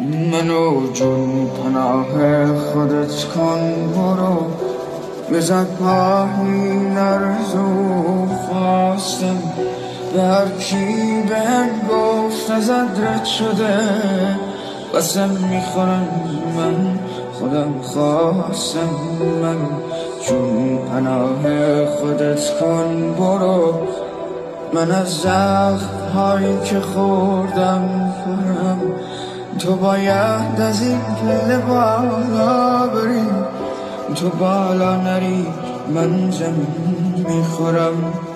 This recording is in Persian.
منو جون پناه خودت کن برو بزد پاهی نرزو خواستم به هر کی بهم گفت ازت رد شده قسم میخورم من خودم خواستم منو جون پناه خودت کن برو من از زخم هایی که خوردم پرم تو باید از این پله بالا بری تو بالا نری من زمین میخورم